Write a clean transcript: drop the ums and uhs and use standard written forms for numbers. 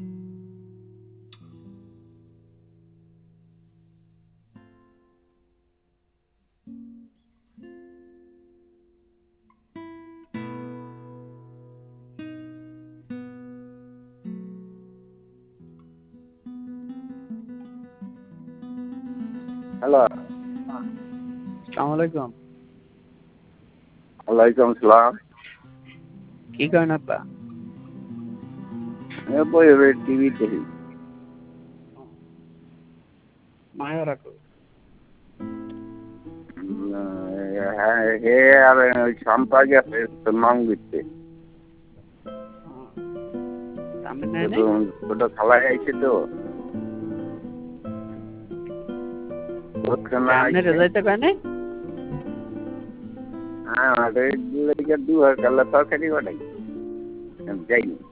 Hello, আসসালামু আলাইকুম। ওয়ালাইকুম আসসালাম। কি করেন আপা? বই টিভি দেখি। মায়া রাখো। হ্যাঁ, হে আর ওই শাম্পা গেছে তোর মাম দিচ্ছে। আমি নেই নাই। ছোট খালাই আইছে তো। আপনি রেজাইতে কয় নাই? হ্যাঁ, 2 হাজার কাল্লা তরকারি বানাই যাইনি।